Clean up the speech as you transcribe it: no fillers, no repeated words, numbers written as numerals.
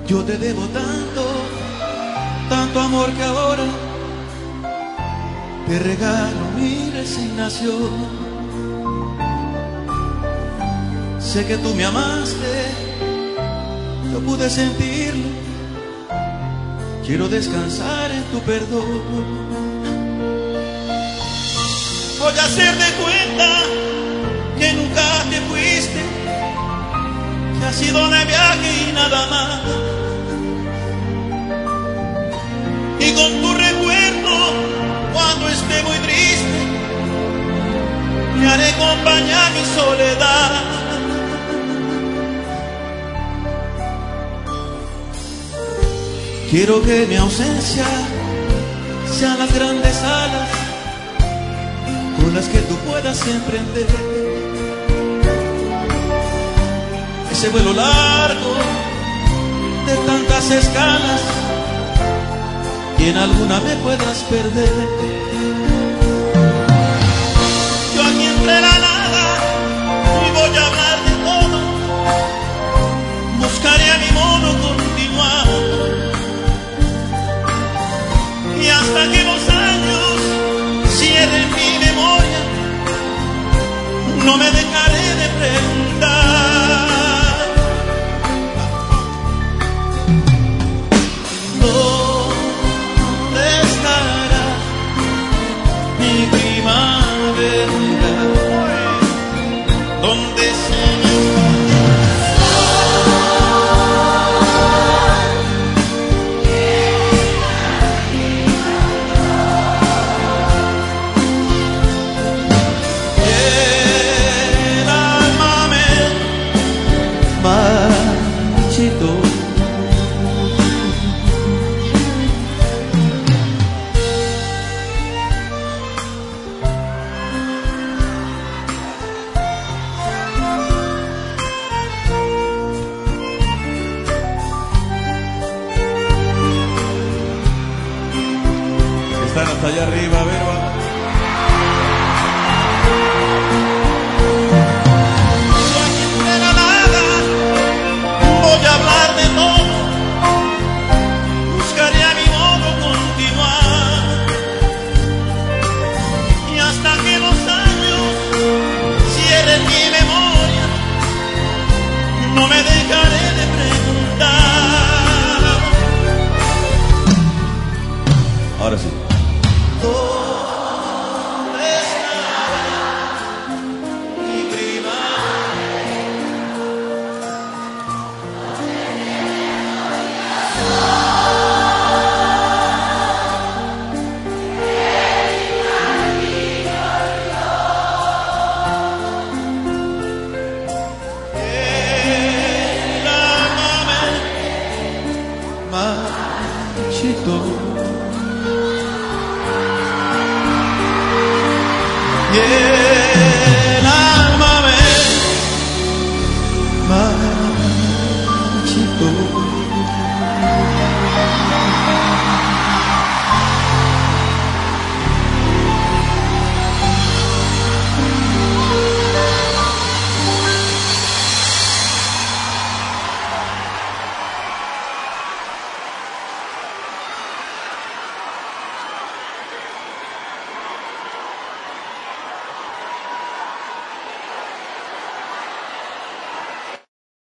Yo te debo tanto, tanto amor que ahora te regalo mi resignación. Sé que tú me amaste, yo pude sentirlo. Quiero descansar en tu perdón. Voy a hacer de cuenta que nunca te fuiste, que ha sido de viaje y nada más. Y con tu recuerdo, cuando esté muy triste, me haré compañía mi soledad. Quiero que mi ausencia sean las grandes alas con las que tú puedas emprender ese vuelo largo de tantas escalas y en alguna me puedas perder. Yo aquí entre la nada y voy a hablar de todo, buscaré a mi modo continuar. Y hasta que los años cierren mi memoria, no me dejaré de preguntar. ¿Dónde estará mi primavera? ¿Dónde se me están hasta allá arriba, a ver, va. Yo aquí entre la nada voy a hablar de todo, buscaré a mi modo continuar. Y hasta que los años cierren mi memoria, no me dejaré de preguntar. Ahora sí. ¿Dónde estará mi marchito? Y el alma me marchito.